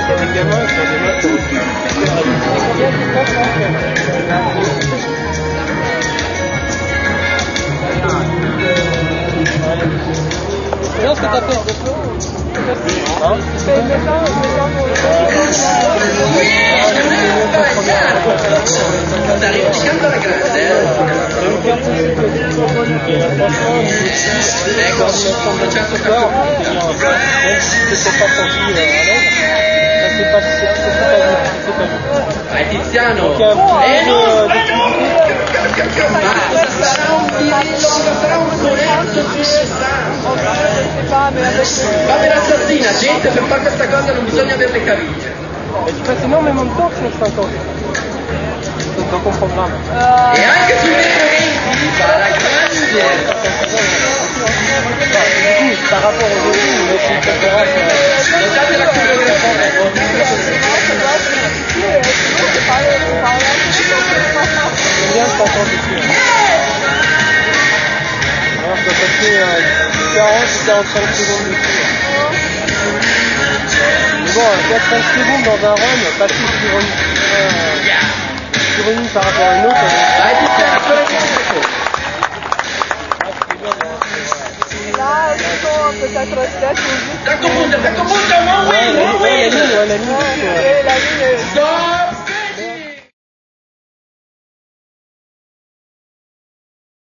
Les gamins qui ont des notes non, ce que t'as fait. Hein? T'arrives dicendo alla grande, ecco, un certo capo. Tiziano, no! Sarà un birillo, sarà un sonetto vabbè l'assassina, gente, per fare questa cosa non bisogna avere le caviglie. E tu fais énormément de torches nel 50. Dans ton programme. E anche sui regolamenti, la grande. Par rapport au début, mais c'est une préférence. Guardate la coreografia. J'aime bien ce t'entends ici. Alors, je dois passer 40-45 secondes dessus. Mais bon, 4-5 secondes dans un run, passer sur une par rapport à une autre. Là, peut-être D'accordo, ma la ligne. la ligne.